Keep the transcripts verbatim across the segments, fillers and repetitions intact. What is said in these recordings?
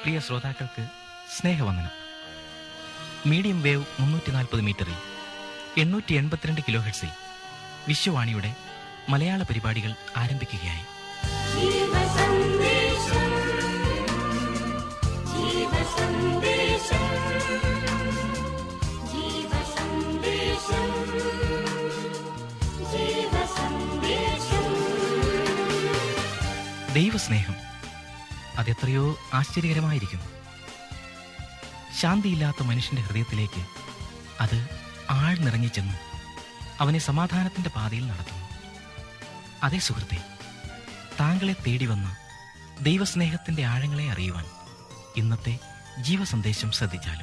പ്രിയ ശ്രോതാക്കൾക്ക് സ്നേഹവന്ദനം. Medium wave മുന്നൂറ്റി നാൽപ്പത് മീറ്ററിൽ എണ്ണൂറ്റി എൺപത്തിരണ്ട് കിലോ ഹെർട്സിൽ വിശ്വവാണിയുടെ മലയാള പരിപാടികൾ ആരംഭിക്കുകയായി. ദൈവസ്നേഹം അതെത്രയോ ആശ്ചര്യകരമായിരിക്കുന്നു. ശാന്തിയില്ലാത്ത മനുഷ്യന്റെ ഹൃദയത്തിലേക്ക് അത് ആഴ്ന്നിറങ്ങിച്ചെന്ന് അവനെ സമാധാനത്തിന്റെ പാതയിൽ നടത്തുന്നു. അതേ സുഹൃത്തെ, താങ്കളെ തേടി വന്ന ദൈവസ്നേഹത്തിന്റെ ആഴങ്ങളെ അറിയുവാൻ ഇന്നത്തെ ജീവസന്ദേശം ശ്രദ്ധിച്ചാലും.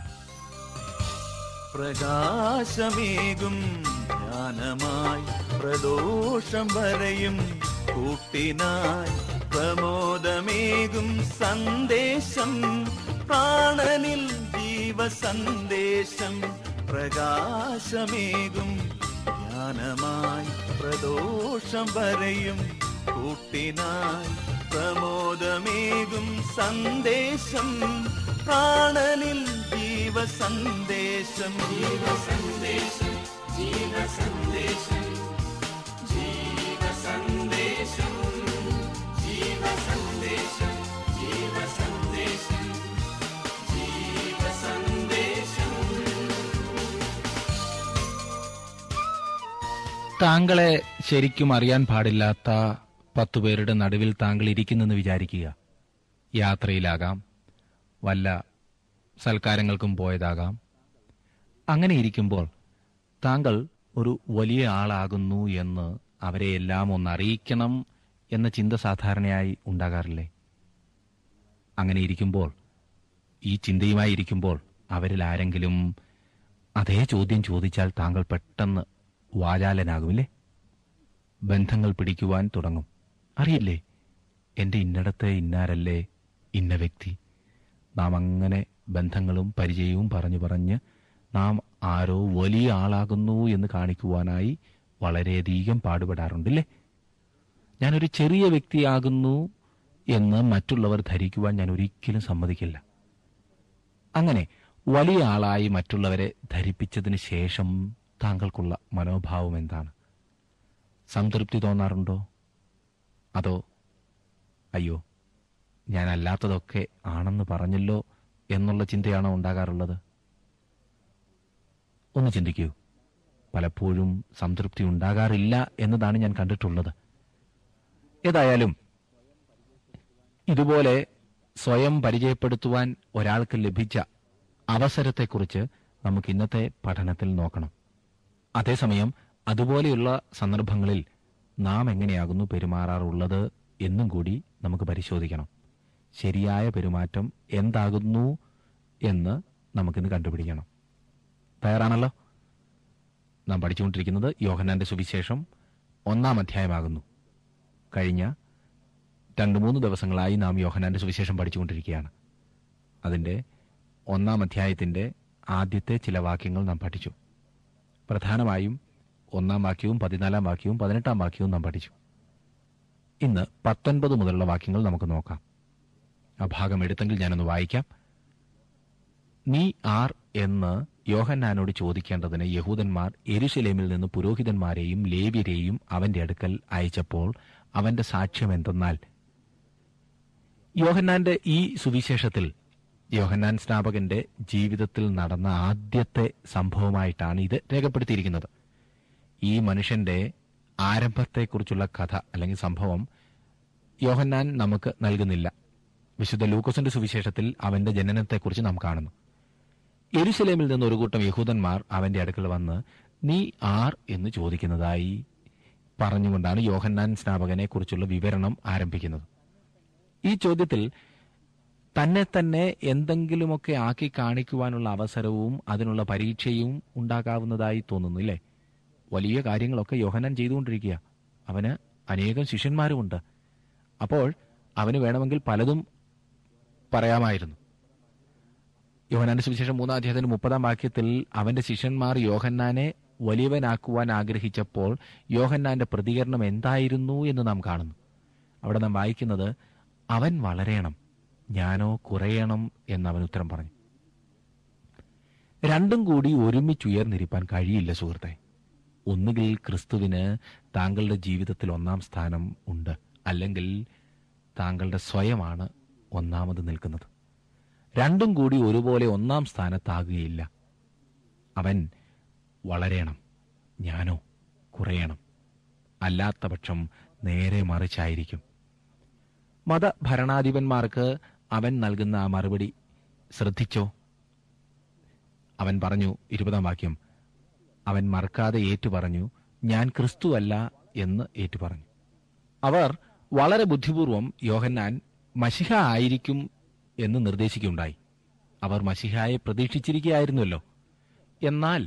പ്രകാശമേകും ജ്ഞാനമായി പ്രദോഷം വരെയും കൂട്ടിനായി പ്രമോദമേകും സന്ദേശം, പ്രാണനിൽ ജീവസന്ദേശം. പ്രകാശമേകും ജ്ഞാനമായി പ്രദോഷം വരെയും കൂട്ടിനായി പ്രമോദമേകും സന്ദേശം, പ്രാണനിൽ ജീവസന്ദേശം. ജീവസന്ദേശം ജീവസന്ദേശം ജീവസന്ദേശം ജീവസന്ദേശം ജീവസന്ദേശം ജീവസന്ദേശം. താങ്കളെ ശരിക്കും അറിയാൻ പാടില്ലാത്ത പത്തു പേരുടെ നടുവിൽ താങ്കൾ ഇരിക്കുന്നെന്ന് വിചാരിക്കുക. യാത്രയിലാകാം, വല്ല സൽക്കാരങ്ങൾക്കും പോയതാകാം. അങ്ങനെ ഇരിക്കുമ്പോൾ താങ്കൾ ഒരു വലിയ ആളാകുന്നു എന്ന് അവരെ എല്ലാം ഒന്ന് അറിയിക്കണം എന്ന ചിന്ത സാധാരണയായി ഉണ്ടാകാറില്ലേ? അങ്ങനെ ഇരിക്കുമ്പോൾ, ഈ ചിന്തയുമായി ഇരിക്കുമ്പോൾ അവരിൽ ആരെങ്കിലും അതേ ചോദ്യം ചോദിച്ചാൽ താങ്കൾ പെട്ടെന്ന് വാചാലനാകുമില്ലേ? ബന്ധങ്ങൾ പിടിക്കുവാൻ തുടങ്ങും. അറിയില്ലേ, എൻ്റെ ഇന്നടത്തെ ഇന്നാരല്ലേ ഇന്ന വ്യക്തി. നാം അങ്ങനെ ബന്ധങ്ങളും പരിചയവും പറഞ്ഞു പറഞ്ഞ് നാം ആരോ വലിയ ആളാകുന്നു എന്ന് കാണിക്കുവാനായി വളരെയധികം പാടുപെടാറുണ്ടല്ലേ? ഞാനൊരു ചെറിയ വ്യക്തിയാകുന്നു എന്ന് മറ്റുള്ളവർ ധരിക്കുവാൻ ഞാൻ ഒരിക്കലും സമ്മതിക്കില്ല. അങ്ങനെ വലിയ ആളായി മറ്റുള്ളവരെ ധരിപ്പിച്ചതിന് ശേഷം താങ്കൾക്കുള്ള മനോഭാവം എന്താണ്? സംതൃപ്തി തോന്നാറുണ്ടോ? അതോ അയ്യോ, ഞാനല്ലാത്തതൊക്കെ ആണെന്ന് പറഞ്ഞല്ലോ എന്നുള്ള ചിന്തയാണോ ഉണ്ടാകാറുള്ളത്? ഒന്ന് ചിന്തിക്കൂ. പലപ്പോഴും സംതൃപ്തി ഉണ്ടാകാറില്ല എന്നതാണ് ഞാൻ കണ്ടിട്ടുള്ളത്. ഏതായാലും ഇതുപോലെ സ്വയം പരിചയപ്പെടുത്തുവാൻ ഒരാൾക്ക് ലഭിച്ച അവസരത്തെക്കുറിച്ച് നമുക്ക് ഇന്നത്തെ പഠനത്തിൽ നോക്കണം. അതേസമയം അതുപോലെയുള്ള സന്ദർഭങ്ങളിൽ നാം എങ്ങനെയാകുന്നു പെരുമാറാറുള്ളത് എന്നും കൂടി നമുക്ക് പരിശോധിക്കണം. ശരിയായ പെരുമാറ്റം എന്താകുന്നു എന്ന് നമുക്കിന്ന് കണ്ടുപിടിക്കണം. തയ്യാറാണല്ലോ? നാം പഠിച്ചുകൊണ്ടിരിക്കുന്നത് യോഹന്നാന്റെ സുവിശേഷം ഒന്നാം അധ്യായമാകുന്നു. കഴിഞ്ഞ രണ്ടു മൂന്ന് ദിവസങ്ങളായി നാം യോഹന്നാന്റെ സുവിശേഷം പഠിച്ചുകൊണ്ടിരിക്കുകയാണ്. അതിൻ്റെ ഒന്നാം അധ്യായത്തിൻ്റെ ആദ്യത്തെ ചില വാക്യങ്ങൾ നാം പഠിച്ചു. പ്രധാനമായും ഒന്നാം വാക്യവും പതിനാലാം വാക്യവും പതിനെട്ടാം വാക്യവും നാം പഠിച്ചു. ഇന്ന് പത്തൊൻപത് മുതലുള്ള വാക്യങ്ങൾ നമുക്ക് നോക്കാം. ആ ഭാഗം എടുത്തെങ്കിൽ ഞാനൊന്ന് വായിക്കാം. നീ ആർ എന്ന് യോഹന്നാനോട് ചോദിക്കേണ്ടതിന് യഹൂദന്മാർ യെരുശലേമിൽ നിന്ന് പുരോഹിതന്മാരെയും ലേവ്യരെയും അവന്റെ അടുക്കൽ അയച്ചപ്പോൾ അവന്റെ സാക്ഷ്യം എന്തെന്നാൽ, യോഹന്നാന്റെ ഈ സുവിശേഷത്തിൽ യോഹന്നാൻ സ്നാപകന്റെ ജീവിതത്തിൽ നടന്ന ആദ്യത്തെ സംഭവമായിട്ടാണ് ഇത് രേഖപ്പെടുത്തിയിരിക്കുന്നത്. ഈ മനുഷ്യന്റെ ആരംഭത്തെക്കുറിച്ചുള്ള കഥ അല്ലെങ്കിൽ സംഭവം യോഹന്നാൻ നമുക്ക് നൽകുന്നില്ല. വിശുദ്ധ ലൂക്കോസിന്റെ സുവിശേഷത്തിൽ അവന്റെ ജനനത്തെക്കുറിച്ച് നാം കാണുന്നു. യെരുശലേമിൽ നിന്ന് ഒരു കൂട്ടം യഹൂദന്മാർ അവന്റെ അടുക്കൽ വന്ന് നീ ആർ എന്ന് ചോദിക്കുന്നതായി പറഞ്ഞുകൊണ്ടാണ് യോഹന്നാൻ സ്നാപകനെ കുറിച്ചുള്ള വിവരണം ആരംഭിക്കുന്നത്. ഈ ചോദ്യത്തിൽ തന്നെ തന്നെ എന്തെങ്കിലുമൊക്കെ ആക്കി കാണിക്കുവാനുള്ള അവസരവും അതിനുള്ള പരീക്ഷയും ഉണ്ടാകാവുന്നതായി തോന്നുന്നു, ഇല്ലേ? വലിയ കാര്യങ്ങളൊക്കെ യോഹന്നാൻ ചെയ്തുകൊണ്ടിരിക്കുക. അവന് അനേകം ശിഷ്യന്മാരുമുണ്ട്. അപ്പോൾ അവന് വേണമെങ്കിൽ പലതും പറയാമായിരുന്നു. യോഹന്നാന്റെ സുവിശേഷം മൂന്നാം അധ്യായത്തിന്റെ മുപ്പതാം വാക്യത്തിൽ അവന്റെ ശിഷ്യന്മാർ യോഹന്നാനെ വലിയവനാക്കുവാൻ ആഗ്രഹിച്ചപ്പോൾ യോഹന്നാന്റെ പ്രതികരണം എന്തായിരുന്നു എന്ന് നാം കാണുന്നു. അവിടെ നാം വായിക്കുന്നത്, അവൻ വളരണം, ഞാനോ കുറയണം എന്നവൻ ഉത്തരം പറഞ്ഞു. രണ്ടും കൂടി ഒരുമിച്ചുയർന്നിരിപ്പാൻ കഴിയില്ല സുഹൃത്തെ. ഒന്നുകിൽ ക്രിസ്തുവിന് താങ്കളുടെ ജീവിതത്തിൽ ഒന്നാം സ്ഥാനം ഉണ്ട്, അല്ലെങ്കിൽ താങ്കളുടെ സ്വയമാണ് ഒന്നാമത് നിൽക്കുന്നത്. രണ്ടും കൂടി ഒരുപോലെ ഒന്നാം സ്ഥാനത്താകുകയില്ല. അവൻ വളരണം, ഞാനോ കുറയണം. അല്ലാത്ത പക്ഷം നേരെ മറിച്ചായിരിക്കും. മതഭരണാധിപന്മാർക്ക് അവൻ നൽകുന്ന ആ മറുപടി ശ്രദ്ധിച്ചോ? അവൻ പറഞ്ഞു, ഇരുപതാം വാക്യം, അവൻ മറക്കാതെ ഏറ്റുപറഞ്ഞു, ഞാൻ ക്രിസ്തുവല്ല എന്ന് ഏറ്റുപറഞ്ഞു. അവർ വളരെ ബുദ്ധിപൂർവം യോഹന്നാൻ മശിഹ ആയിരിക്കും എന്ന് നിർദ്ദേശിക്കുകയുണ്ടായി. അവർ മശിഹായെ പ്രതീക്ഷിച്ചിരിക്കുകയായിരുന്നല്ലോ. എന്നാൽ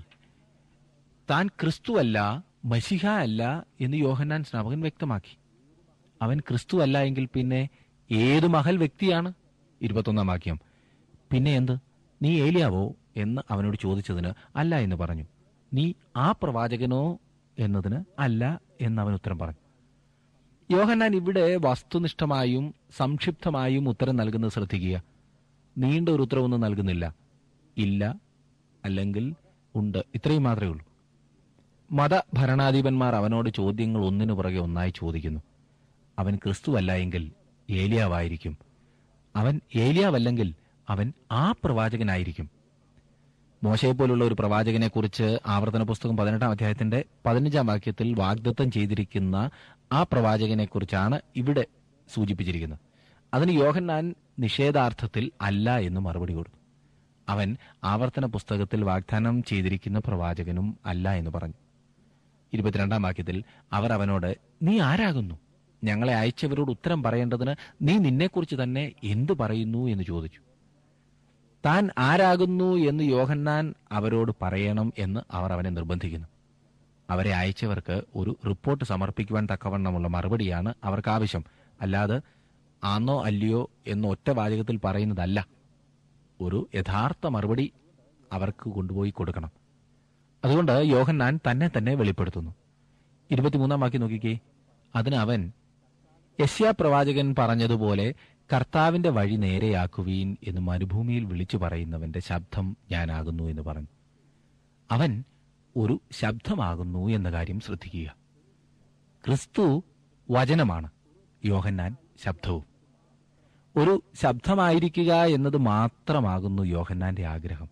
താൻ ക്രിസ്തുവല്ല, മശിഹ അല്ല എന്ന് യോഹന്നാൻ സ്നാപകൻ വ്യക്തമാക്കി. അവൻ ക്രിസ്തുവല്ല എങ്കിൽ പിന്നെ ഏതു മഹൽ വ്യക്തിയാണ്? ഇരുപത്തൊന്നാം വാക്യം, പിന്നെ എന്ത്, നീ ഏലിയാവോ എന്ന് അവനോട് ചോദിച്ചതിന് അല്ല എന്ന് പറഞ്ഞു. നീ ആ പ്രവാചകനോ എന്നതിന് അല്ല എന്നവൻ ഉത്തരം പറഞ്ഞു. യോഹന്നാൻ ഇവിടെ വസ്തുനിഷ്ഠമായും സംക്ഷിപ്തമായും ഉത്തരം നൽകുന്നത് ശ്രദ്ധിക്കുക. നീണ്ട ഒരു ഉത്തരവൊന്നും നൽകുന്നില്ല. ഇല്ല, അല്ലെങ്കിൽ ഉണ്ട്, ഇത്രയും മാത്രമേ ഉള്ളൂ. മതഭരണാധിപന്മാർ അവനോട് ചോദ്യങ്ങൾ ഒന്നിനു പുറകെ ഒന്നായി ചോദിക്കുന്നു. അവൻ ക്രിസ്തുവല്ല എങ്കിൽ ഏലിയാവായിരിക്കും. അവൻ ഏലിയാവല്ലെങ്കിൽ അവൻ ആ പ്രവാചകനായിരിക്കും. മോശയെപ്പോലുള്ള ഒരു പ്രവാചകനെക്കുറിച്ച് ആവർത്തന പുസ്തകം പതിനെട്ടാം അധ്യായത്തിന്റെ പതിനഞ്ചാം വാക്യത്തിൽ വാഗ്ദത്തം ചെയ്തിരിക്കുന്ന ആ പ്രവാചകനെക്കുറിച്ചാണ് ഇവിടെ സൂചിപ്പിച്ചിരിക്കുന്നത്. അതിന് യോഹന്നാൻ നിഷേധാർത്ഥത്തിൽ അല്ല എന്ന് മറുപടി കൊടുത്തു. അവൻ ആവർത്തന പുസ്തകത്തിൽ വാഗ്ദാനം ചെയ്തിരിക്കുന്ന പ്രവാചകനും അല്ല എന്ന് പറഞ്ഞു. ഇരുപത്തിരണ്ടാം വാക്യത്തിൽ അവർ അവനോട്, നീ ആരാകുന്നു? ഞങ്ങളെ അയച്ചവരോട് ഉത്തരം പറയേണ്ടതിന് നീ നിന്നെക്കുറിച്ച് തന്നെ എന്തു പറയുന്നു എന്ന് ചോദിച്ചു. താൻ ആരാകുന്നു എന്ന് യോഹന്നാൻ അവരോട് പറയണം എന്ന് അവർ അവനെ നിർബന്ധിക്കുന്നു. അവരെ അയച്ചവർക്ക് ഒരു റിപ്പോർട്ട് സമർപ്പിക്കുവാൻ തക്കവണ്ണമുള്ള മറുപടിയാണ് അവർക്ക് ആവശ്യം. അല്ലാതെ ആന്നോ അല്ലയോ എന്ന് ഒറ്റ വാചകത്തിൽ പറയുന്നതല്ല. ഒരു യഥാർത്ഥ മറുപടി അവർക്ക് കൊണ്ടുപോയി കൊടുക്കണം. അതുകൊണ്ട് യോഹന്നാൻ തന്നെ തന്നെ വെളിപ്പെടുത്തുന്നു. ഇരുപത്തിമൂന്നാം വാക്യം നോക്കിക്കേ. അതിന് അവൻ, യെശയ്യാ പ്രവാചകൻ പറഞ്ഞതുപോലെ കർത്താവിന്റെ വഴി നേരെയാക്കുവീൻ എന്ന് മരുഭൂമിയിൽ വിളിച്ചു പറയുന്നവന്റെ ശബ്ദം ഞാനാകുന്നു എന്ന് പറഞ്ഞു. അവൻ ഒരു ശബ്ദമാകുന്നു എന്ന കാര്യം ശ്രദ്ധിക്കുക. ക്രിസ്തു വചനമാണ്, യോഹന്നാൻ ശബ്ദവും. ഒരു ശബ്ദമായിരിക്കുക എന്നത് മാത്രമാകുന്നു യോഹന്നാന്റെ ആഗ്രഹം.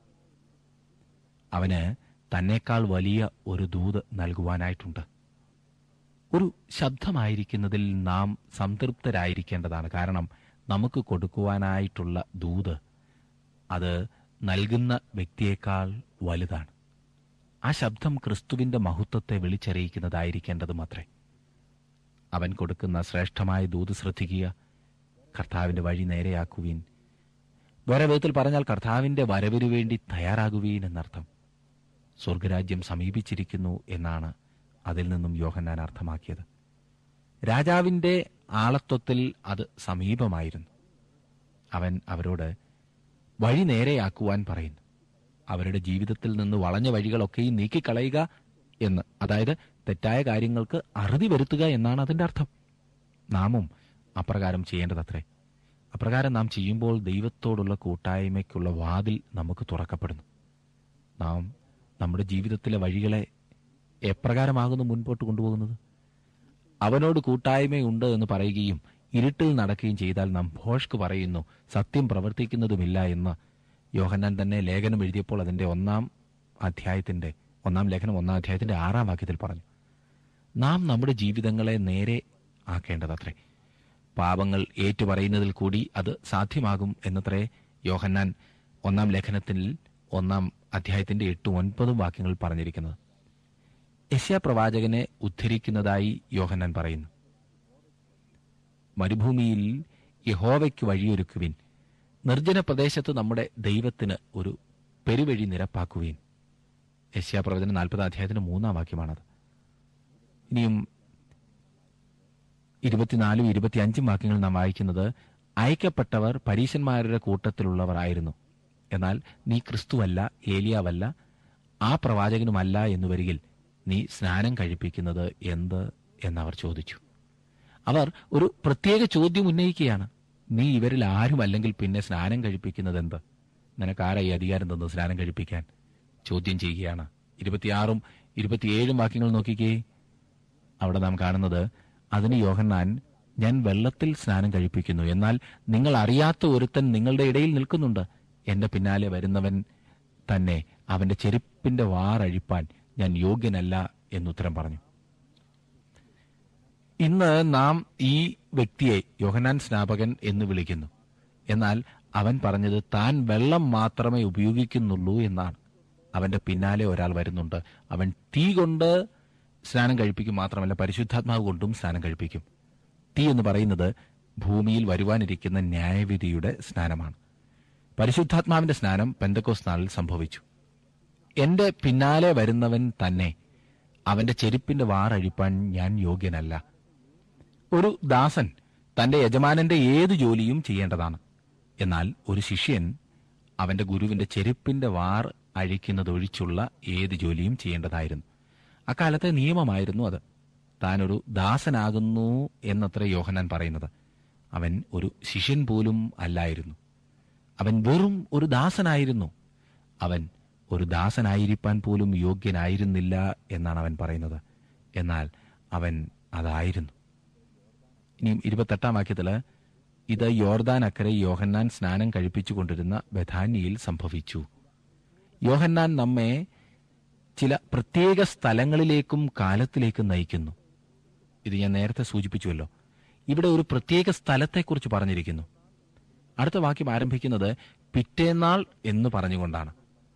അവന് തന്നേക്കാൾ വലിയ ഒരു ദൂത് നൽകുവാനായിട്ടുണ്ട്. ഒരു ശബ്ദമായിരിക്കുന്നതിൽ നാം സംതൃപ്തരായിരിക്കേണ്ടതാണ്. കാരണം നമുക്ക് കൊടുക്കുവാനായിട്ടുള്ള ദൂത് അത് നൽകുന്ന വ്യക്തിയേക്കാൾ വലുതാണ്. ആ ശബ്ദം ക്രിസ്തുവിന്റെ മഹത്വത്തെ വിളിച്ചറിയിക്കുന്നതായിരിക്കേണ്ടതും അത്രേ. അവൻ കൊടുക്കുന്ന ശ്രേഷ്ഠമായ ദൂത് ശ്രദ്ധിക്കുക. കർത്താവിന്റെ വഴി നേരെയാക്കുവീൻ. വേറെ വിധത്തിൽ പറഞ്ഞാൽ കർത്താവിന്റെ വരവിനു വേണ്ടി തയ്യാറാകുവീൻ എന്നർത്ഥം. സ്വർഗരാജ്യം സമീപിച്ചിരിക്കുന്നു എന്നാണ് അതിൽ നിന്നും യോഹന്നാൻ അർത്ഥമാക്കിയത്. രാജാവിന്റെ ആളത്വത്തിൽ അത് സമീപമായിരുന്നു. അവൻ അവരോട് വഴി നേരെയാക്കുവാൻ പറയുന്നു. അവരുടെ ജീവിതത്തിൽ നിന്ന് വളഞ്ഞ വഴികളൊക്കെയും നീക്കിക്കളയുക എന്ന്, അതായത് തെറ്റായ കാര്യങ്ങൾക്ക് അറുതി വരുത്തുക എന്നാണ് അതിന്റെ അർത്ഥം. നാമും അപ്രകാരം ചെയ്യേണ്ടതത്രേ. അപ്രകാരം നാം ചെയ്യുമ്പോൾ ദൈവത്തോടുള്ള കൂട്ടായ്മയ്ക്കുള്ള വാതിൽ നമുക്ക് തുറക്കപ്പെടുന്നു. നാം നമ്മുടെ ജീവിതത്തിലെ വഴികളെ എപ്രകാരമാകുന്നു മുൻപോട്ട് കൊണ്ടുപോകുന്നത്? അവനോട് കൂട്ടായ്മയുണ്ട് എന്ന് പറയുകയും ഇരുട്ടിൽ നടക്കുകയും ചെയ്താൽ നാം ഭോഷ്ക് പറയുന്നു, സത്യം പ്രവർത്തിക്കുന്നതുമില്ല എന്ന് യോഹന്നാൻ തന്നെ ലേഖനം എഴുതിയപ്പോൾ അതിന്റെ ഒന്നാം അധ്യായത്തിന്റെ ഒന്നാം ലേഖനം ഒന്നാം അധ്യായത്തിന്റെ ആറാം വാക്യത്തിൽ പറഞ്ഞു. നാം നമ്മുടെ ജീവിതങ്ങളെ നേരെ ആക്കേണ്ടതത്രേ. പാപങ്ങൾ ഏറ്റുപറയുന്നതിൽ കൂടി അത് സാധ്യമാകും എന്നത്രേ യോഹന്നാൻ ഒന്നാം ലേഖനത്തിൽ ഒന്നാം അധ്യായത്തിന്റെ എട്ടും ഒൻപതും വാക്യങ്ങൾ പറഞ്ഞിരിക്കുന്നത്. യെശയ്യാ പ്രവാചകനെ ഉദ്ധരിക്കുന്നതായി യോഹന്നാൻ പറയുന്നു. മരുഭൂമിയിൽ യഹോവയ്ക്ക് വഴിയൊരുക്കുവിൻ, നിർജ്ജന പ്രദേശത്ത് നമ്മുടെ ദൈവത്തിന് ഒരു പെരുവഴി നിരപ്പാക്കുവിൻ. യെശയ്യാ പ്രവചനം നാൽപ്പതാം അധ്യായത്തിന് മൂന്നാം വാക്യമാണത്. ഇനിയും ഇരുപത്തിനാലും ഇരുപത്തിയഞ്ചും വാക്യങ്ങൾ നാം വായിക്കുന്നത്, അയക്കപ്പെട്ടവർ പരീശന്മാരുടെ കൂട്ടത്തിലുള്ളവർ ആയിരുന്നു. എന്നാൽ നീ ക്രിസ്തുവല്ല, ഏലിയാവല്ല, ആ പ്രവാചകനുമല്ല എന്നു വരികിൽ നീ സ്നാനം കഴിപ്പിക്കുന്നത് എന്ത് എന്നവർ ചോദിച്ചു. അവർ ഒരു പ്രത്യേക ചോദ്യം ഉന്നയിക്കുകയാണ്. നീ ഇവരിൽ ആരുമല്ലെങ്കിൽ പിന്നെ സ്നാനം കഴിപ്പിക്കുന്നത് എന്ത്? നിനക്കാരായി അധികാരം തന്നു സ്നാനം കഴിപ്പിക്കാൻ? ചോദ്യം ചെയ്യുകയാണ്. ഇരുപത്തിയാറും ഇരുപത്തിയേഴും വാക്യങ്ങൾ നോക്കിക്കേ. അവിടെ നാം കാണുന്നത്, അതിന് യോഹന്നാൻ, ഞാൻ വെള്ളത്തിൽ സ്നാനം കഴിപ്പിക്കുന്നു, എന്നാൽ നിങ്ങൾ അറിയാത്ത ഒരുത്തൻ നിങ്ങളുടെ ഇടയിൽ നിൽക്കുന്നുണ്ട്. എന്റെ പിന്നാലെ വരുന്നവൻ തന്നെ അവന്റെ ചെരുപ്പിന്റെ വാറഴിപ്പാൻ ഞാൻ യോഗ്യനല്ല എന്നുത്തരം പറഞ്ഞു. ഇന്ന് നാം ഈ വ്യക്തിയെ യോഹന്നാൻ സ്നാപകൻ എന്ന് വിളിക്കുന്നു. എന്നാൽ അവൻ പറഞ്ഞത് താൻ വെള്ളം മാത്രമേ ഉപയോഗിക്കുന്നുള്ളൂ എന്നാണ്. അവന്റെ പിന്നാലെ ഒരാൾ വരുന്നുണ്ട്. അവൻ തീ കൊണ്ട് സ്നാനം കഴിപ്പിക്കും, മാത്രമല്ല പരിശുദ്ധാത്മാവ് കൊണ്ടും സ്നാനം കഴിപ്പിക്കും. തീ എന്ന് പറയുന്നത് ഭൂമിയിൽ വരുവാനിരിക്കുന്ന ന്യായവിധിയുടെ സ്നാനമാണ്. പരിശുദ്ധാത്മാവിന്റെ സ്നാനം പെന്തക്കോസ്ത് നാളിൽ സംഭവിച്ചു. എന്റെ പിന്നാലെ വരുന്നവൻ തന്നെ അവന്റെ ചെരുപ്പിന്റെ വാറഴിപ്പാൻ ഞാൻ യോഗ്യനല്ല. ഒരു ദാസൻ തന്റെ യജമാനന്റെ ഏത് ജോലിയും ചെയ്യേണ്ടതാണ്. എന്നാൽ ഒരു ശിഷ്യൻ അവന്റെ ഗുരുവിന്റെ ചെരുപ്പിന്റെ വാർ അഴിക്കുന്നതൊഴിച്ചുള്ള ഏത് ജോലിയും ചെയ്യേണ്ടതായിരുന്നു. അക്കാലത്തെ നിയമമായിരുന്നു അത്. താനൊരു ദാസനാകുന്നു എന്നത്ര യോഹന്നാൻ പറയുന്നത്. അവൻ ഒരു ശിഷ്യൻ പോലും അല്ലായിരുന്നു. അവൻ വെറും ഒരു ദാസനായിരുന്നു. അവൻ ഒരു ദാസനായിരിക്കാൻ പോലും യോഗ്യനായിരുന്നില്ല എന്നാണ് അവൻ പറയുന്നത്. എന്നാൽ അവൻ അതായിരുന്നു. ഇനിയും ഇരുപത്തെട്ടാം വാക്യത്തില്, ഇത് യോർദാൻ അക്കരെ യോഹന്നാൻ സ്നാനം കഴിപ്പിച്ചുകൊണ്ടിരുന്ന ബഥാന്യയിൽ സംഭവിച്ചു. യോഹന്നാൻ നമ്മെ ചില പ്രത്യേക സ്ഥലങ്ങളിലേക്കും കാലത്തിലേക്കും നയിക്കുന്നു. ഇത് ഞാൻ നേരത്തെ സൂചിപ്പിച്ചുവല്ലോ. ഇവിടെ ഒരു പ്രത്യേക സ്ഥലത്തെക്കുറിച്ച് പറഞ്ഞിരിക്കുന്നു. അടുത്ത വാക്യം ആരംഭിക്കുന്നത് പിറ്റേന്നാൾ എന്ന് പറഞ്ഞുകൊണ്ടാണ്.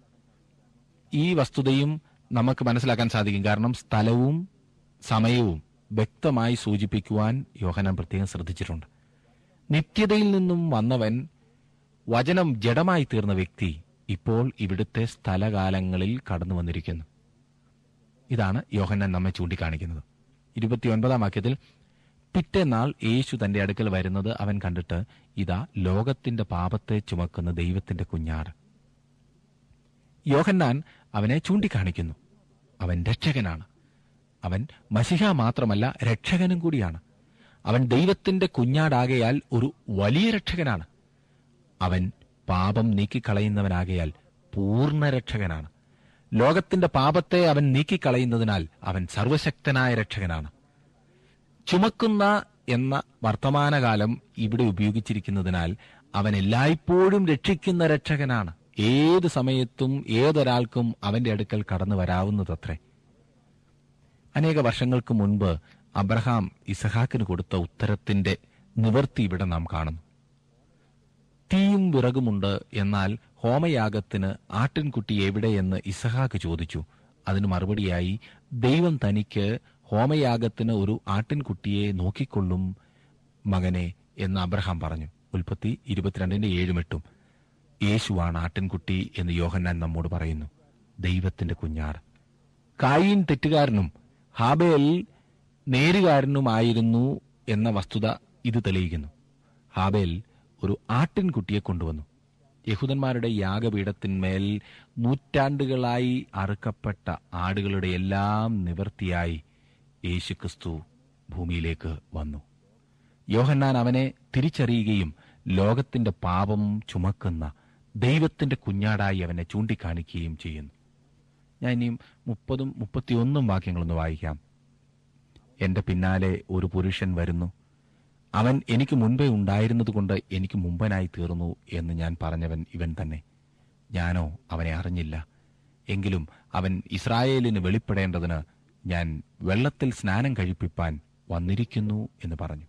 ഈ വസ്തുതയും നമുക്ക് മനസ്സിലാക്കാൻ സാധിക്കും. കാരണം സ്ഥലവും സമയവും വ്യക്തമായി സൂചിപ്പിക്കുവാൻ യോഹന്നാൻ പ്രത്യേകം ശ്രദ്ധിച്ചിട്ടുണ്ട്. നിത്യതയിൽ നിന്നും വന്നവൻ, വചനം ജഡമായി തീർന്ന വ്യക്തി ഇപ്പോൾ ഇവിടുത്തെ സ്ഥലകാലങ്ങളിൽ കടന്നു വന്നിരിക്കുന്നു. ഇതാണ് യോഹന്നാൻ നമ്മെ ചൂണ്ടിക്കാണിക്കുന്നത്. ഇരുപത്തിയൊൻപതാം വാക്യത്തിൽ, പിറ്റേന്നാൾ യേശു തന്റെ അടുക്കൽ വരുന്നത് അവൻ കണ്ടിട്ട്, ഇതാ ലോകത്തിന്റെ പാപത്തെ ചുമക്കുന്ന ദൈവത്തിന്റെ കുഞ്ഞാട്. യോഹന്നാൻ അവനെ ചൂണ്ടിക്കാണിക്കുന്നു. അവൻ രക്ഷകനാണ്. അവൻ മശിഹ മാത്രമല്ല, രക്ഷകനും കൂടിയാണ്. അവൻ ദൈവത്തിന്റെ കുഞ്ഞാടാകയാൽ ഒരു വലിയ രക്ഷകനാണ്. അവൻ പാപം നീക്കിക്കളയുന്നവനാകയാൽ പൂർണ്ണ രക്ഷകനാണ്. ലോകത്തിന്റെ പാപത്തെ അവൻ നീക്കിക്കളയുന്നതിനാൽ അവൻ സർവശക്തനായ രക്ഷകനാണ്. ചുമക്കുന്ന എന്ന വർത്തമാനകാലം ഇവിടെ ഉപയോഗിച്ചിരിക്കുന്നതിനാൽ അവൻ എല്ലായ്പ്പോഴും രക്ഷിക്കുന്ന രക്ഷകനാണ്. ഏത് സമയത്തും ഏതൊരാൾക്കും അവന്റെ അടുക്കൽ കടന്നു വരാവുന്നതത്രേ. അനേക വർഷങ്ങൾക്ക് മുൻപ് അബ്രഹാം ഇസഹാക്കിന് കൊടുത്ത ഉത്തരത്തിന്റെ നിവൃത്തി ഇവിടെ നാം കാണുന്നു. തീയും വിറകുമുണ്ട്, എന്നാൽ ഹോമയാഗത്തിന് ആട്ടിൻകുട്ടി എവിടെയെന്ന് ഇസഹാക്ക് ചോദിച്ചു. അതിന് മറുപടിയായി, ദൈവം തനിക്ക് ഹോമയാഗത്തിന് ഒരു ആട്ടിൻകുട്ടിയെ നോക്കിക്കൊള്ളും മകനെ എന്ന് അബ്രഹാം പറഞ്ഞു. ഉൽപ്പത്തി ഇരുപത്തിരണ്ടിന്റെ ഏഴും എട്ടും. യേശുവാണ് ആട്ടിൻകുട്ടി എന്ന് യോഹന്നാൻ നമ്മോട് പറയുന്നു. ദൈവത്തിന്റെ കുഞ്ഞാട്. കായീൻ തെറ്റുകാരനും ഹാബേൽ നേരുകാരനുമായിരുന്നു എന്ന വസ്തുത ഇത് തെളിയിക്കുന്നു. ഹാബേൽ ഒരു ആട്ടിൻകുട്ടിയെ കൊണ്ടുവന്നു. യഹൂദന്മാരുടെ യാഗപീഠത്തിന്മേൽ നൂറ്റാണ്ടുകളായി അറുക്കപ്പെട്ട ആടുകളുടെ എല്ലാം നിവൃത്തിയായി യേശുക്രിസ്തു ഭൂമിയിലേക്ക് വന്നു. യോഹന്നാൻ അവനെ തിരിച്ചറിയുകയും ലോകത്തിന്റെ പാപം ചുമക്കുന്ന ദൈവത്തിന്റെ കുഞ്ഞാടായി അവനെ ചൂണ്ടിക്കാണിക്കുകയും ചെയ്യുന്നു. ഞാൻ ഇനിയും മുപ്പതും മുപ്പത്തിയൊന്നും വാക്യങ്ങളൊന്ന് വായിക്കാം. എന്റെ പിന്നാലെ ഒരു പുരുഷൻ വരുന്നു, അവൻ എനിക്ക് മുൻപേ ഉണ്ടായിരുന്നതുകൊണ്ട് എനിക്ക് മുമ്പനായി തീർന്നു എന്ന് ഞാൻ പറഞ്ഞവൻ ഇവൻ തന്നെ. ഞാനോ അവനെ അറിഞ്ഞില്ല. എങ്കിലും അവൻ ഇസ്രായേലിന് വെളിപ്പെടേണ്ടതിന് ഞാൻ വെള്ളത്തിൽ സ്നാനം കഴിപ്പിപ്പാൻ വന്നിരിക്കുന്നു എന്ന് പറഞ്ഞു.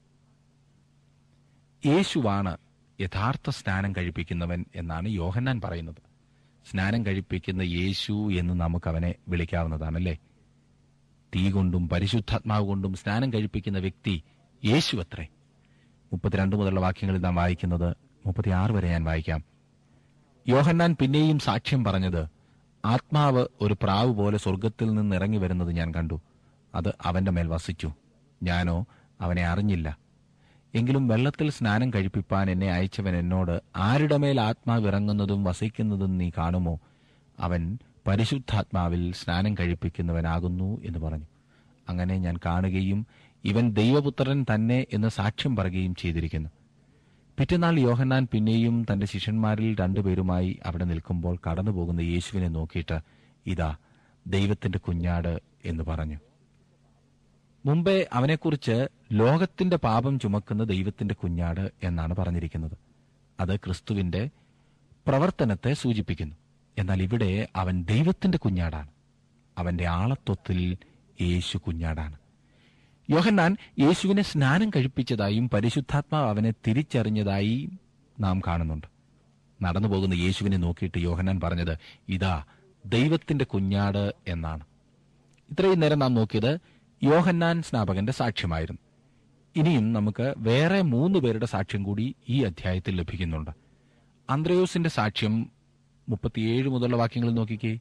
യേശുവാണ് യഥാർത്ഥ സ്നാനം കഴിപ്പിക്കുന്നവൻ എന്നാണ് യോഹന്നാൻ പറയുന്നത്. സ്നാനം കഴിപ്പിക്കുന്ന യേശു എന്ന് നമുക്ക് അവനെ വിളിക്കാവുന്നതാണല്ലേ. തീ കൊണ്ടും പരിശുദ്ധാത്മാവ് കൊണ്ടും സ്നാനം കഴിപ്പിക്കുന്ന വ്യക്തി യേശു അത്രേ. മുപ്പത്തിരണ്ട് മുതലുള്ള വാക്യങ്ങളിൽ നാം വായിക്കുന്നത് മുപ്പത്തിയാറ് വരെ ഞാൻ വായിക്കാം. യോഹന്നാൻ പിന്നെയും സാക്ഷ്യം പറഞ്ഞത്, ആത്മാവ് ഒരു പ്രാവ് പോലെ സ്വർഗത്തിൽ നിന്ന് ഇറങ്ങി വരുന്നത് ഞാൻ കണ്ടു. അത് അവന്റെ മേൽ വസിച്ചു. ഞാനോ അവനെ അറിഞ്ഞില്ല. എങ്കിലും വെള്ളത്തിൽ സ്നാനം കഴിപ്പിപ്പാൻ എന്നെ അയച്ചവൻ എന്നോട്, ആരുടെ മേൽ ആത്മാവ് ഇറങ്ങുന്നതും വസിക്കുന്നതും നീ കാണുമോ? അവൻ പരിശുദ്ധാത്മാവിൽ സ്നാനം കഴിപ്പിക്കുന്നവനാകുന്നു എന്ന് പറഞ്ഞു. അങ്ങനെ ഞാൻ കാണുകയും ഇവൻ ദൈവപുത്രൻ തന്നെ എന്ന് സാക്ഷ്യം പറയുകയും ചെയ്തിരിക്കുന്നു. പിറ്റേന്നാൾ യോഹന്നാൻ പിന്നെയും തന്റെ ശിഷ്യന്മാരിൽ രണ്ടുപേരുമായി അവിടെ നിൽക്കുമ്പോൾ കടന്നുപോകുന്ന യേശുവിനെ നോക്കിയിട്ട്, ഇതാ ദൈവത്തിന്റെ കുഞ്ഞാട് എന്ന് പറഞ്ഞു. മുമ്പേ അവനെക്കുറിച്ച് ലോകത്തിന്റെ പാപം ചുമക്കുന്ന ദൈവത്തിന്റെ കുഞ്ഞാട് എന്നാണ് പറഞ്ഞിരിക്കുന്നത്. അത് ക്രിസ്തുവിന്റെ പ്രവർത്തനത്തെ സൂചിപ്പിക്കുന്നു. എന്നാൽ ഇവിടെ അവൻ ദൈവത്തിന്റെ കുഞ്ഞാടാണ്. അവന്റെ ആളത്വത്തിൽ യേശു കുഞ്ഞാടാണ്. യോഹന്നാൻ യേശുവിനെ സ്നാനം കഴിപ്പിച്ചതായും പരിശുദ്ധാത്മാവ് അവനെ തിരിച്ചറിഞ്ഞതായി നാം കാണുന്നുണ്ട്. നടന്നുപോകുന്ന യേശുവിനെ നോക്കിയിട്ട് യോഹന്നാൻ പറഞ്ഞത്, ഇതാ ദൈവത്തിന്റെ കുഞ്ഞാട് എന്നാണ്. ഇത്രയും നേരം നാം നോക്കിയത് യോഹന്നാൻ സ്നാപകന്റെ സാക്ഷ്യമായിരുന്നു. ഇനിയും നമുക്ക് വേറെ മൂന്ന് പേരുടെ സാക്ഷ്യം കൂടി ഈ അധ്യായത്തിൽ ലഭിക്കുന്നുണ്ട്. അന്ത്രയോസിന്റെ സാക്ഷ്യം മുപ്പത്തിയേഴ് മുതലുള്ള വാക്യങ്ങളിൽ നോക്കിക്കേ.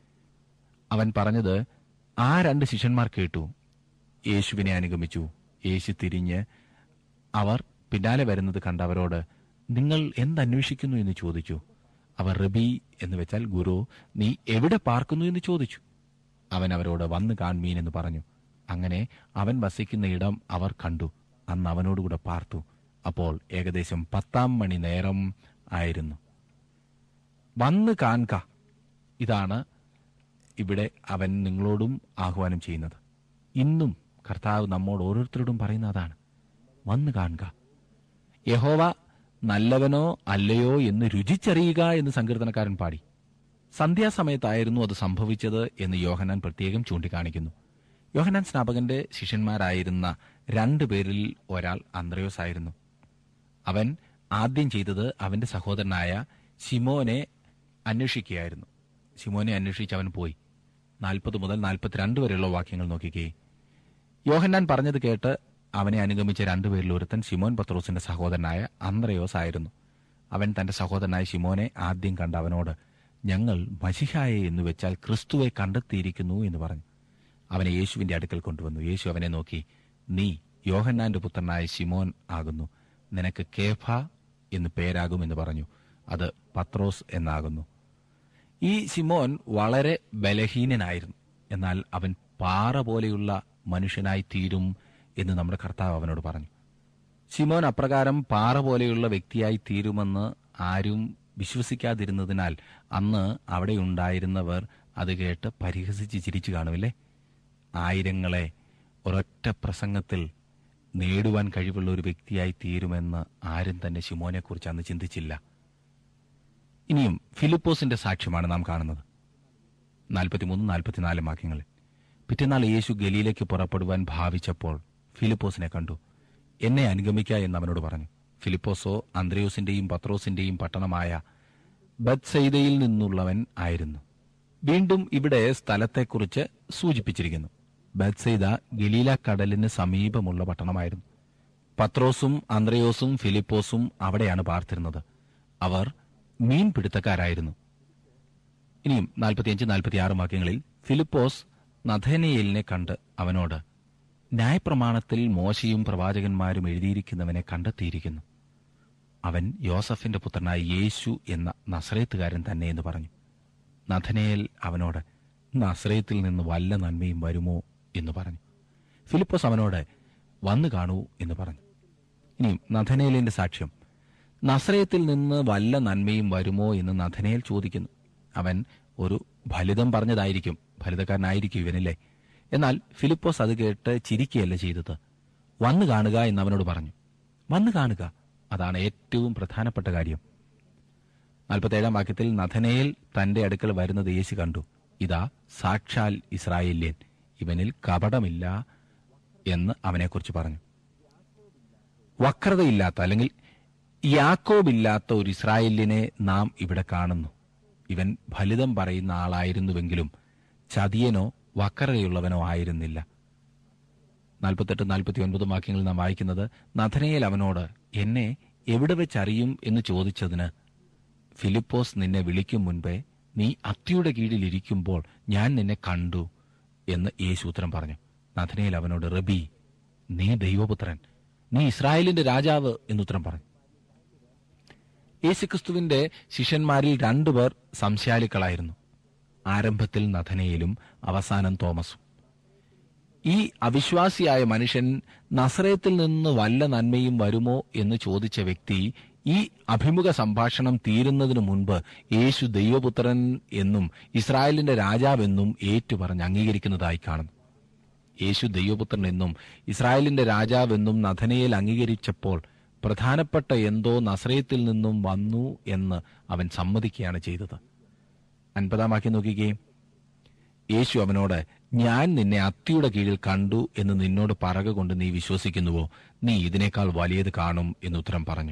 അവൻ പറഞ്ഞത്, ആ രണ്ട് ശിഷ്യന്മാർ കേട്ടു, യേശുവിനെ അനുഗമിച്ചു. യേശു തിരിഞ്ഞ് അവർ പിന്നാലെ വരുന്നത് കണ്ട് അവരോട്, നിങ്ങൾ എന്തന്വേഷിക്കുന്നു എന്ന് ചോദിച്ചു. അവർ റബി എന്ന് വെച്ചാൽ ഗുരു, നീ എവിടെ പാർക്കുന്നു എന്ന് ചോദിച്ചു. അവൻ അവരോട്, വന്ന് കാൺമീൻ എന്ന് പറഞ്ഞു. അങ്ങനെ അവൻ വസിക്കുന്ന ഇടം അവർ കണ്ടു. അന്ന് അവനോടുകൂടെ പാർത്തു. അപ്പോൾ ഏകദേശം പത്താം മണി നേരം ആയിരുന്നു. വന്ന് കാൺക, ഇതാണ് ഇവിടെ അവൻ നിങ്ങളോടും ആഹ്വാനം ചെയ്യുന്നത്. ഇന്നും കർത്താവ് നമ്മോട് ഓരോരുത്തരോടും പറയുന്ന അതാണ്, വന്ന് കാണുക. യഹോവ നല്ലവനോ അല്ലയോ എന്ന് രുചിച്ചറിയുക എന്ന് സങ്കീർത്തനക്കാരൻ പാടി. സന്ധ്യാസമയത്തായിരുന്നു അത് സംഭവിച്ചത് എന്ന് യോഹന്നാൻ പ്രത്യേകം ചൂണ്ടിക്കാണിക്കുന്നു. യോഹന്നാൻ സ്നാപകന്റെ ശിഷ്യന്മാരായിരുന്ന രണ്ടു പേരിൽ ഒരാൾ അന്ത്രയോസ് ആയിരുന്നു. അവൻ ആദ്യം ചെയ്തത് അവന്റെ സഹോദരനായ ശിമോനെ അന്വേഷിക്കുകയായിരുന്നു. ശിമോനെ അന്വേഷിച്ച് അവൻ പോയി. നാൽപ്പത് മുതൽ നാൽപ്പത്തിരണ്ട് വരെയുള്ള വാക്യങ്ങൾ നോക്കിക്കേ. യോഹന്നാൻ പറഞ്ഞത് കേട്ട് അവനെ അനുഗമിച്ച രണ്ടുപേരിൽ ഒരുത്തൻ ശിമോൻ പത്രോസിന്റെ സഹോദരനായ അന്ത്രയോസ് ആയിരുന്നു. അവൻ തന്റെ സഹോദരനായ ശിമോനെ ആദ്യം കണ്ട അവനോട്, ഞങ്ങൾ മശിഹായെ എന്ന് വെച്ചാൽ ക്രിസ്തുവെ കണ്ടെത്തിയിരിക്കുന്നു എന്ന് പറഞ്ഞു. അവനെ യേശുവിന്റെ അടുക്കൽ കൊണ്ടുവന്നു. യേശു അവനെ നോക്കി, നീ യോഹന്നാന്റെ പുത്രനായ ശിമോൻ ആകുന്നു. നിനക്ക് കേഫ എന്ന് പേരാകുമെന്ന് പറഞ്ഞു. അത് പത്രോസ് എന്നാകുന്നു. ഈ ശിമോൻ വളരെ ബലഹീനനായിരുന്നു. എന്നാൽ അവൻ പാറ പോലെയുള്ള മനുഷ്യനായി തീരും എന്ന് നമ്മുടെ കർത്താവ് അവനോട് പറഞ്ഞു. ശിമോൻ അപ്രകാരം പാറ പോലെയുള്ള വ്യക്തിയായി തീരുമെന്ന് ആരും വിശ്വസിക്കാതിരുന്നതിനാൽ അന്ന് അവിടെ ഉണ്ടായിരുന്നവർ അത് കേട്ട് പരിഹസിച്ച് ചിരിച്ചു കാണുമില്ലേ. ആയിരങ്ങളെ ഒരൊറ്റ പ്രസംഗത്തിൽ നേടുവാൻ കഴിവുള്ള ഒരു വ്യക്തിയായി തീരുമെന്ന് ആരും തന്നെ ശിമോനെക്കുറിച്ച് അന്ന് ചിന്തിച്ചില്ല. ഇനിയും ഫിലിപ്പോസിന്റെ സാക്ഷ്യമാണ് നാം കാണുന്നത്. നാൽപ്പത്തിമൂന്ന് നാൽപ്പത്തിനാല് വാക്യങ്ങളിൽ. പിറ്റേന്നാൾ യേശു ഗലീലയ്ക്ക് പുറപ്പെടുവാൻ ഭാവിച്ചപ്പോൾ ഫിലിപ്പോസിനെ കണ്ടു. എന്നെ അനുഗമിക്ക എന്ന് അവനോട് പറഞ്ഞു. ഫിലിപ്പോസോ അന്ത്രയോസിന്റെയും പത്രോസിന്റെയും പട്ടണമായ ബത്സയിദയിൽ നിന്നുള്ളവൻ ആയിരുന്നു. വീണ്ടും ഇവിടെ സ്ഥലത്തെക്കുറിച്ച് സൂചിപ്പിച്ചിരിക്കുന്നു. ബത്സയിദ ഗലീല കടലിന് സമീപമുള്ള പട്ടണമായിരുന്നു. പത്രോസും അന്ത്രയോസും ഫിലിപ്പോസും അവിടെയാണ് പാർത്തിരുന്നത്. അവർ മീൻപിടുത്തക്കാരായിരുന്നു. ഇനിയും നാൽപ്പത്തിയഞ്ച് നാൽപ്പത്തിയാറ് വാക്യങ്ങളിൽ ഫിലിപ്പോസ് നഥനയേലിനെ കണ്ട് അവനോട്, ന്യായപ്രമാണത്തിൽ മോശയും പ്രവാചകന്മാരും എഴുതിയിരിക്കുന്നവനെ കണ്ടെത്തിയിരിക്കുന്നു. അവൻ യോസഫിന്റെ പുത്രനായ യേശു എന്ന നസറേത്തുകാരൻ തന്നെ എന്ന് പറഞ്ഞു. നഥനയേൽ അവനോട്, നസറേത്തിൽ നിന്ന് വല്ല നന്മയും വരുമോ എന്ന് പറഞ്ഞു. ഫിലിപ്പോസ് അവനോട്, വന്നു കാണൂ എന്ന് പറഞ്ഞു. ഇനിയും നഥനയേലിന്റെ സാക്ഷ്യം. നസറേത്തിൽ നിന്ന് വല്ല നന്മയും വരുമോ എന്ന് നഥനയേൽ ചോദിക്കുന്നു. അവൻ ഒരു ഫലിതം പറഞ്ഞതായിരിക്കും, ഫലിതക്കാരനായിരിക്കും ഇവനില്ലേ. എന്നാൽ ഫിലിപ്പോസ് അത് കേട്ട് ചിരിക്കുകയല്ല ചെയ്തത്. വന്നു കാണുക എന്ന് അവനോട് പറഞ്ഞു. വന്നു കാണുക, അതാണ് ഏറ്റവും പ്രധാനപ്പെട്ട കാര്യം. നാൽപ്പത്തേഴാം വാക്യത്തിൽ നഥനയേൽ തന്റെ അടുക്കൽ വരുന്നത് യേശു കണ്ടു. ഇതാ സാക്ഷാൽ ഇസ്രായേല്യൻ, ഇവനിൽ കപടമില്ല എന്ന് അവനെക്കുറിച്ച് പറഞ്ഞു. വക്രതയില്ലാത്ത അല്ലെങ്കിൽ യാക്കോബില്ലാത്ത ഒരു ഇസ്രായേല്യനെ നാം ഇവിടെ കാണുന്നു. ഇവൻ ഫലിതം പറയുന്ന ആളായിരുന്നുവെങ്കിലും ചതിയനോ വക്രതയുള്ളവനോ ആയിരുന്നില്ല. നാൽപ്പത്തെട്ട് നാൽപ്പത്തി ഒൻപതും വാക്യങ്ങളിൽ നാം വായിക്കുന്നത്, നഥനയേൽ അവനോട്, എന്നെ എവിടെ വെച്ചറിയും എന്ന് ചോദിച്ചതിന്, ഫിലിപ്പോസ് നിന്നെ വിളിക്കും മുൻപേ നീ അത്തിയുടെ കീഴിലിരിക്കുമ്പോൾ ഞാൻ നിന്നെ കണ്ടു എന്ന് യേശു ഉത്തരം പറഞ്ഞു. നഥനയേൽ അവനോട്, റബി, നീ ദൈവപുത്രൻ, നീ ഇസ്രായേലിന്റെ രാജാവ് എന്നുത്തരം പറഞ്ഞു. യേശുക്രിസ്തുവിന്റെ ശിഷ്യന്മാരിൽ രണ്ടുപേർ സംശയാലുക്കളായിരുന്നു. ആരംഭത്തിൽ നഥനയേലും അവസാനം തോമസും. ഈ അവിശ്വാസിയായ മനുഷ്യൻ നസറേത്തിൽ നിന്ന് വല്ല നന്മയും വരുമോ എന്ന് ചോദിച്ച വ്യക്തി ഈ അഭിമുഖ സംഭാഷണം തീരുന്നതിനു മുൻപ് യേശു ദൈവപുത്രൻ എന്നും ഇസ്രായേലിന്റെ രാജാവെന്നും ഏറ്റുപറഞ്ഞ് അംഗീകരിക്കുന്നതായി കാണുന്നു. യേശു ദൈവപുത്രൻ എന്നും ഇസ്രായേലിന്റെ രാജാവെന്നും നഥനയേൽ അംഗീകരിച്ചപ്പോൾ പ്രധാനപ്പെട്ട എന്തോ നസറേത്തിൽ നിന്നും വന്നു എന്ന് അവൻ സമ്മതിക്കുകയാണ് ചെയ്തത്. അൻപതാം വാക്യം നോക്കിക്കേ. യേശു അവനോട്, ഞാൻ നിന്നെ അത്തിയുടെ കീഴിൽ കണ്ടു എന്ന് നിന്നോട് പറക കൊണ്ട് നീ വിശ്വസിക്കുന്നുവോ? നീ ഇതിനേക്കാൾ വലിയത് കാണും എന്നുത്തരം പറഞ്ഞു.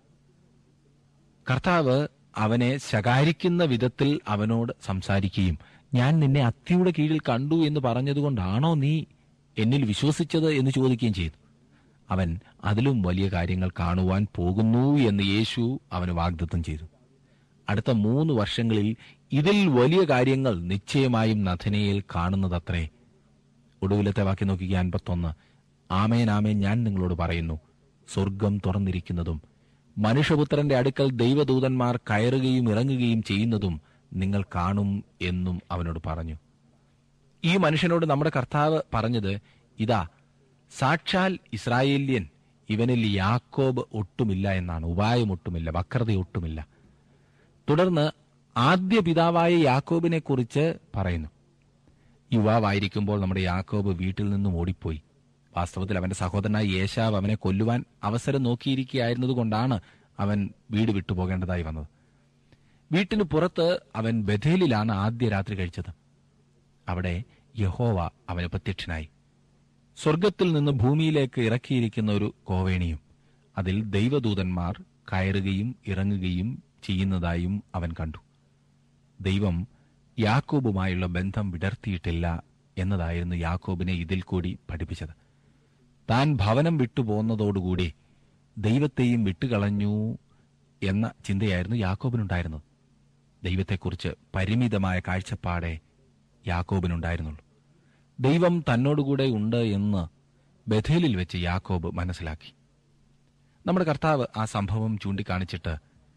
കർത്താവ് അവനെ ശകാരിക്കുന്ന വിധത്തിൽ അവനോട് സംസാരിക്കുകയും, ഞാൻ നിന്നെ അത്തിയുടെ കീഴിൽ കണ്ടു എന്ന് പറഞ്ഞതുകൊണ്ടാണോ നീ എന്നിൽ വിശ്വസിച്ചത് എന്ന് ചോദിക്കുകയും ചെയ്തു. അവൻ അതിലും വലിയ കാര്യങ്ങൾ കാണുവാൻ പോകുന്നു എന്ന് യേശു അവന് വാഗ്ദത്തം ചെയ്തു. അടുത്ത മൂന്ന് വർഷങ്ങളിൽ ഇതിൽ വലിയ കാര്യങ്ങൾ നിശ്ചയമായും നഥനയേൽ കാണുന്നതത്രേ. ഒടുവിലത്തെ വാക്യം നോക്കിക്കുക, അൻപത്തൊന്ന്. ആമേൻ ആമേൻ ഞാൻ നിങ്ങളോട് പറയുന്നു, സ്വർഗം തുറന്നിരിക്കുന്നതും മനുഷ്യപുത്രന്റെ അടുക്കൽ ദൈവദൂതന്മാർ കയറുകയും ഇറങ്ങുകയും ചെയ്യുന്നതും നിങ്ങൾ കാണും എന്നും അവനോട് പറഞ്ഞു. ഈ മനുഷ്യനോട് നമ്മുടെ കർത്താവ് പറഞ്ഞത് ഇതാ, സാക്ഷാൽ ഇസ്രായേല്യൻ, ഇവനിൽ യാക്കോബ് ഒട്ടുമില്ല എന്നാണ്. ഉപായം ഒട്ടുമില്ല, വക്രത ഒട്ടുമില്ല. തുടർന്ന് ആദ്യ പിതാവായ യാക്കോബിനെ കുറിച്ച് പറയുന്നു. യുവാവായിരിക്കുമ്പോൾ നമ്മുടെ യാക്കോബ് വീട്ടിൽ നിന്നും ഓടിപ്പോയി. വാസ്തവത്തിൽ അവന്റെ സഹോദരനായ ഏശാവ് അവനെ കൊല്ലുവാൻ അവസരം നോക്കിയിരിക്കുകയായിരുന്നതുകൊണ്ടാണ് അവൻ വീട് വിട്ടുപോകേണ്ടതായി വന്നത്. വീട്ടിന് പുറത്ത് അവൻ ബഥേലിലാണ് ആദ്യ രാത്രി കഴിച്ചത്. അവിടെ യഹോവ അവന് പ്രത്യക്ഷനായി. സ്വർഗത്തിൽ നിന്ന് ഭൂമിയിലേക്ക് ഇറക്കിയിരിക്കുന്ന ഒരു കോവേണിയും അതിൽ ദൈവദൂതന്മാർ കയറുകയും ഇറങ്ങുകയും ചെയ്യുന്നതായും അവൻ കണ്ടു. ദൈവം യാക്കോബുമായുള്ള ബന്ധം വിടർത്തിയിട്ടില്ല എന്നതായിരുന്നു യാക്കോബിനെ ഇതിൽ കൂടി പഠിപ്പിച്ചത്. താൻ ഭവനം വിട്ടുപോകുന്നതോടുകൂടി ദൈവത്തെയും വിട്ടുകളഞ്ഞു എന്ന ചിന്തയായിരുന്നു യാക്കോബിനുണ്ടായിരുന്നത്. ദൈവത്തെക്കുറിച്ച് പരിമിതമായ കാഴ്ചപ്പാടേ യാക്കോബിനുണ്ടായിരുന്നുള്ളൂ. ദൈവം തന്നോടുകൂടെ ഉണ്ട് എന്ന് ബഥേലിൽ വെച്ച് യാക്കോബ് മനസ്സിലാക്കി. നമ്മുടെ കർത്താവ് ആ സംഭവം ചൂണ്ടിക്കാണിച്ചിട്ട്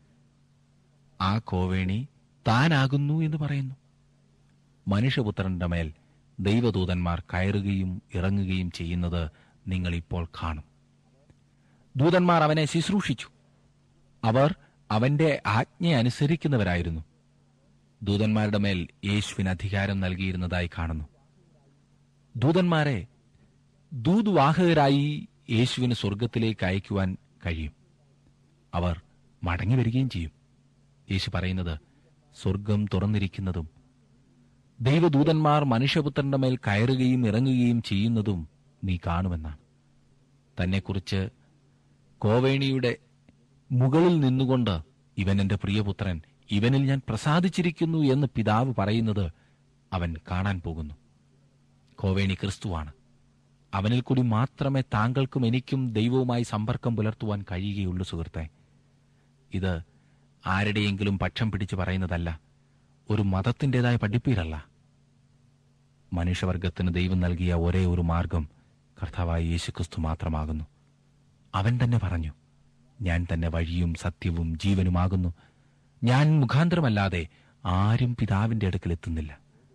ആ കോവേണി താനാകുന്നു എന്ന് പറയുന്നു. മനുഷ്യപുത്രന്റെ മേൽ ദൈവദൂതന്മാർ കയറുകയും ഇറങ്ങുകയും ചെയ്യുന്നത് നിങ്ങൾ ഇപ്പോൾ കാണും. ദൂതന്മാർ അവനെ ശുശ്രൂഷിച്ചു. അവർ അവന്റെ ആജ്ഞ അനുസരിക്കുന്നവരായിരുന്നു. ദൂതന്മാരുടെ മേൽ യേശുവിന് അധികാരം നൽകിയിരുന്നതായി കാണുന്നു. ദൂതന്മാരെ ദൂതുവാഹകരായി യേശുവിന് സ്വർഗത്തിലേക്ക് അയക്കുവാൻ കഴിയും. അവർ മടങ്ങി വരികയും ചെയ്യും. യേശു പറയുന്നത് സ്വർഗം തുറന്നിരിക്കുന്നതും ദൈവദൂതന്മാർ മനുഷ്യപുത്രന്റെ മേൽ കയറുകയും ഇറങ്ങുകയും ചെയ്യുന്നതും നീ കാണുമെന്നാണ്. തന്നെക്കുറിച്ച് കോവേണിയുടെ മുകളിൽ നിന്നുകൊണ്ട് ഇവൻ എന്റെ പ്രിയപുത്രൻ, ഇവനിൽ ഞാൻ പ്രസാദിച്ചിരിക്കുന്നു എന്ന് പിതാവ് പറയുന്നത് അവൻ കാണാൻ പോകുന്നു. കോവേണി ക്രിസ്തുവാണ്. അവനിൽ കൂടി മാത്രമേ താങ്കൾക്കും എനിക്കും ദൈവവുമായി സമ്പർക്കം പുലർത്തുവാൻ കഴിയുകയുള്ളൂ. സുഹൃത്തെ, ഇത് ആരുടെയെങ്കിലും പക്ഷം പിടിച്ച് പറയുന്നതല്ല, ഒരു മതത്തിൻ്റെതായ പഠിപ്പീരല്ല. മനുഷ്യവർഗത്തിന് ദൈവം നൽകിയ ഒരേ ഒരു മാർഗം കർത്താവായ യേശുക്രിസ്തു മാത്രമാകുന്നു. അവൻ തന്നെ പറഞ്ഞു, ഞാൻ തന്നെ വഴിയും സത്യവും ജീവനുമാകുന്നു. ഞാൻ മുഖാന്തരമല്ലാതെ ആരും പിതാവിന്റെ അടുക്കൽ എത്തുന്നില്ല.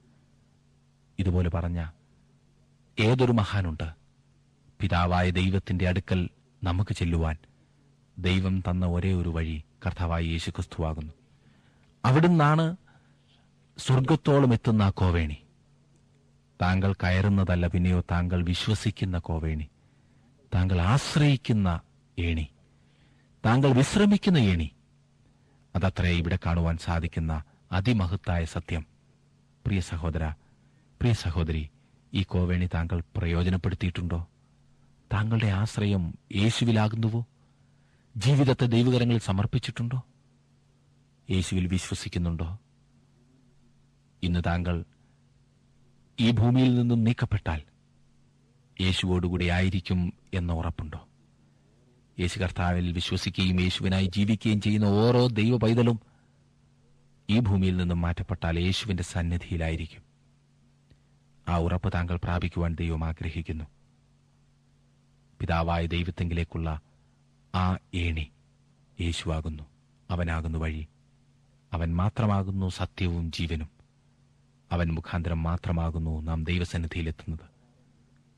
ഇതുപോലെ പറഞ്ഞ ഏതൊരു മഹാനുണ്ട്? പിതാവായ ദൈവത്തിന്റെ അടുക്കൽ നമുക്ക് ചെല്ലുവാൻ ദൈവം തന്ന ഒരേ ഒരു വഴി കർത്താവായ യേശുക്രിസ്തുവാകുന്നു. അവിടുന്നാണ് സ്വർഗത്തോളം എത്തുന്ന കോവേണി. താങ്കൾ കയറുന്നതല്ല, പിന്നെയോ താങ്കൾ വിശ്വസിക്കുന്ന കോവേണി, താങ്കൾ ആശ്രയിക്കുന്ന ഏണി, താങ്കൾ വിശ്രമിക്കുന്ന ഏണി. അതത്രേ ഇവിടെ കാണുവാൻ സാധിക്കുന്ന അതിമഹത്തായ സത്യം. പ്രിയ സഹോദര, പ്രിയ സഹോദരി, ഈ കോവേണി താങ്കൾ പ്രയോജനപ്പെടുത്തിയിട്ടുണ്ടോ? താങ്കളുടെ ആശ്രയം യേശുവിലാകുന്നുവോ? ജീവിതത്തെ ദൈവകരങ്ങളിൽ സമർപ്പിച്ചിട്ടുണ്ടോ? യേശുവിൽ വിശ്വസിക്കുന്നുണ്ടോ? ഇന്ന് താങ്കൾ ഈ ഭൂമിയിൽ നിന്നും നീക്കപ്പെട്ടാൽ യേശുവോടുകൂടി ആയിരിക്കും എന്ന ഉറപ്പുണ്ടോ? യേശു കർത്താവിൽ വിശ്വസിക്കുകയും യേശുവിനായി ജീവിക്കുകയും ചെയ്യുന്ന ഓരോ ദൈവ പൈതലും ഈ ഭൂമിയിൽ നിന്നും മാറ്റപ്പെട്ടാൽ യേശുവിന്റെ സന്നിധിയിലായിരിക്കും. ആ ഉറപ്പ് താങ്കൾ പ്രാപിക്കുവാൻ ദൈവം ആഗ്രഹിക്കുന്നു. പിതാവായ ദൈവത്തെങ്കിലേക്കുള്ള ആ ഏണി യേശുവാകുന്നു. അവനാകുന്നു വഴി. അവൻ മാത്രമാകുന്നു സത്യവും ജീവനും. അവൻ മുഖാന്തരം മാത്രമാകുന്നു നാം ദൈവസന്നിധിയിലെത്തുന്നത്.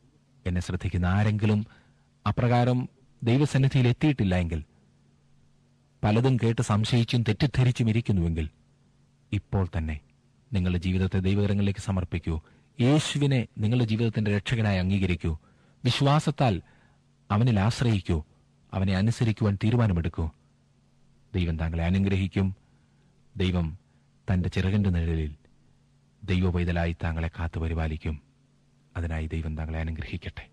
എന്നെ ശ്രദ്ധിക്കുന്ന ആരെങ്കിലും അപ്രകാരം ദൈവസന്നിധിയിൽ എത്തിയിട്ടില്ല എങ്കിൽ, പലതും കേട്ട് സംശയിച്ചും തെറ്റിദ്ധരിച്ചും ഇരിക്കുന്നുവെങ്കിൽ, ഇപ്പോൾ തന്നെ നിങ്ങളുടെ ജീവിതത്തെ ദൈവകരങ്ങളിലേക്ക് സമർപ്പിക്കൂ. യേശുവിനെ നിങ്ങളുടെ ജീവിതത്തിന്റെ രക്ഷകനായി അംഗീകരിക്കൂ. വിശ്വാസത്താൽ അവനിൽ ആശ്രയിക്കൂ. അവനെ അനുസരിക്കുവാൻ തീരുമാനമെടുക്കൂ. ദൈവം താങ്കളെ അനുഗ്രഹിക്കും. ദൈവം തന്റെ ചിറകിന്റെ നിഴലിൽ ദൈവപൈതലായി താങ്കളെ കാത്തു പരിപാലിക്കും. അതിനായി ദൈവം താങ്കളെ അനുഗ്രഹിക്കട്ടെ.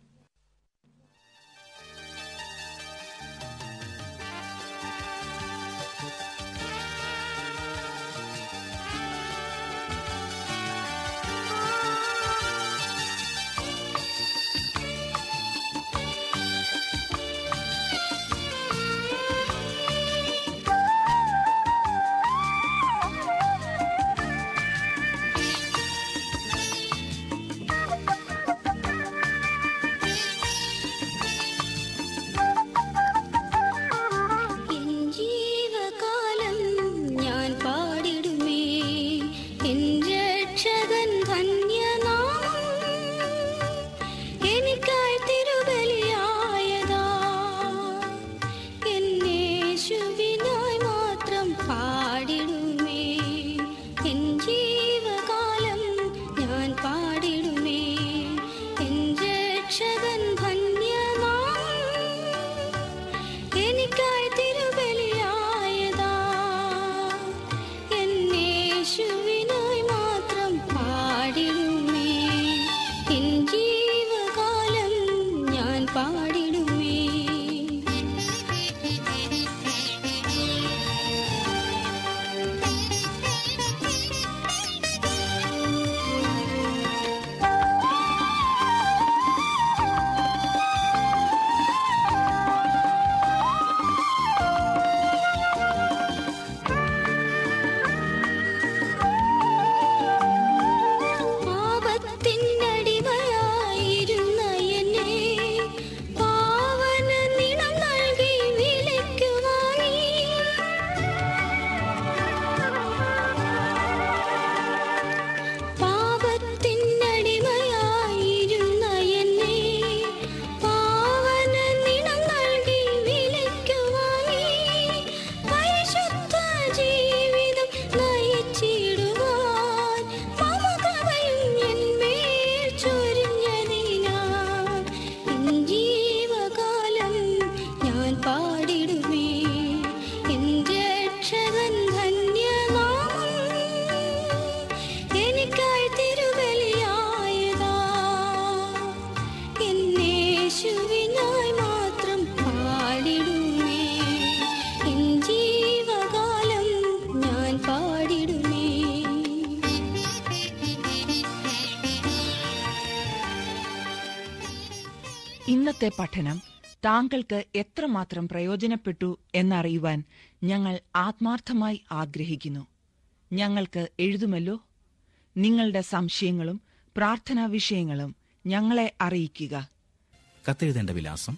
ഇന്നത്തെ പഠനം താങ്കൾക്ക് എത്രമാത്രം പ്രയോജനപ്പെട്ടു എന്നറിയുവാൻ ഞങ്ങൾ ആത്മാർത്ഥമായി ആഗ്രഹിക്കുന്നു. ഞങ്ങൾക്ക് എഴുതുമല്ലോ. നിങ്ങളുടെ സംശയങ്ങളും പ്രാർത്ഥനാ വിഷയങ്ങളും ഞങ്ങളെ അറിയിക്കുക. കത്തെഴുതേണ്ട വിലാസം: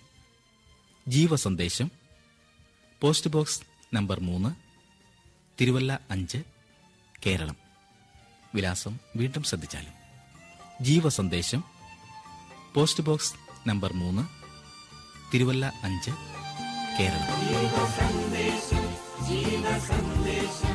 ജീവസന്ദേശം, പോസ്റ്റ് ബോക്സ് നമ്പർ മൂന്ന്, തിരുവല്ല അഞ്ച്, കേരളം. വിലാസം വീണ്ടും ശ്രദ്ധിച്ചാലും: ജീവസന്ദേശം, പോസ്റ്റ് ബോക്സ് നമ്പർ മൂന്ന്, തിരുവല്ല അഞ്ച്, കേരളം. ജീവസന്ദേശം, ജീവസന്ദേശം.